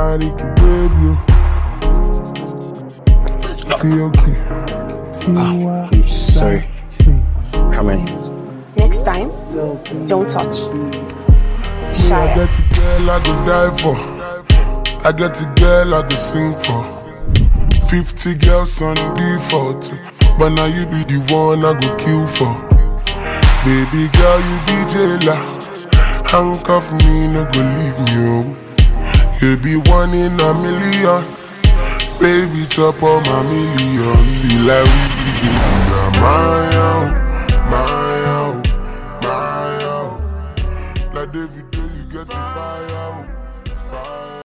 body can baby. See okay. Sorry. Come in. Next time, don't touch. Shy. I get a girl I go die for. I get a girl I go sing for. 50 girls on default, but now you be the one I go kill for. Baby girl, you be jailer. Handcuff me, no go leave me, oh. You be one in a million. Baby, chop all my millions. See like we be, you're my own.